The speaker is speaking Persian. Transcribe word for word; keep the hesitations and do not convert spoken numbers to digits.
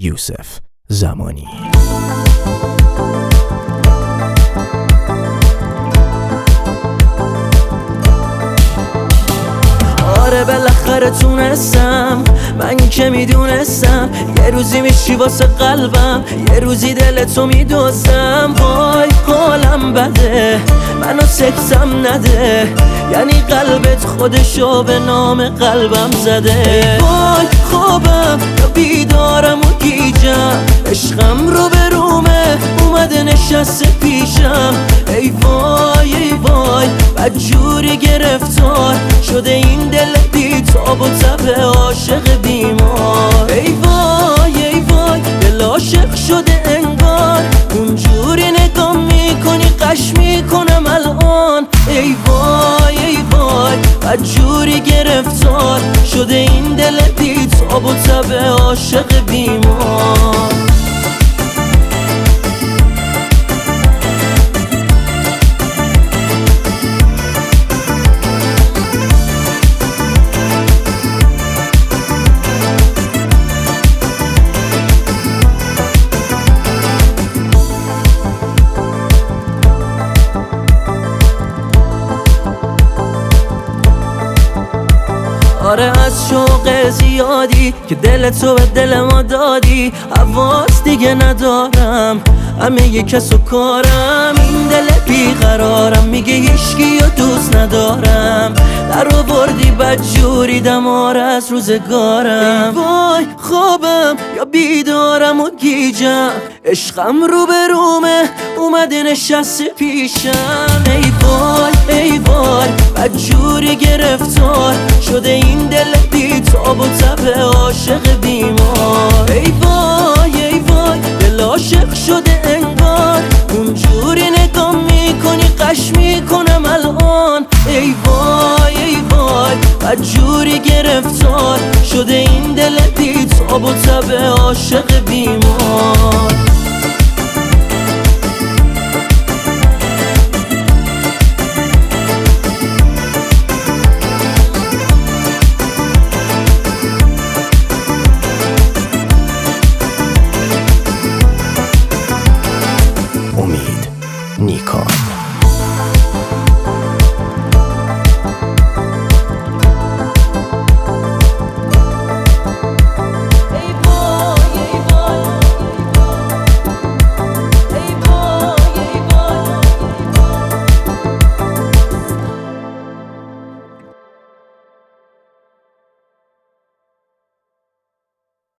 یوسف زمانی. آره بالاخره تونستم، من که میدونستم یه روزی میشی واسه قلبم، یه روزی دلتو میدوزم. وای حالم بده، منو سکتم نده، یعنی قلبت خودشو به نام قلبم زده. وای خوابم یا بیدارم و گیجم، عشقم رو به رومه اومده نشسته پیشم. ای وای ای وای بدجوری گرفتار شده این دل بی تاب و تب عاشق بیمار. ای وای ای وای دل عاشق شده انگار، اونجوری نگاه میکنی قش میکنم الان. ای وای ای وای بدجوری گرفتار شده این دل بی تاب و تب عاشق بیمار. آره از شوق زیادی که دل تو به دل ما دادی، حواس دیگه ندارم، همه یه کس و کارم. این دل بیقرارم میگه هیچکی و دوست ندارم، در آوردی بدجوری دمار از روزگارم. ای وای خوابم یا بیدارم و گیجم، عشقم رو به رومه اومده نشسته پیشم. ای وای ای وای بدجوری گرفتار شده این دل بی تاب و تب عاشق بیمار. ای وای ای وای دل عاشق شده انگار، اونجوری نگاه میکنی قش میکنم الان. ای وای ای وای بدجوری گرفتار شده این دل بی تاب و تب عاشق بیمار.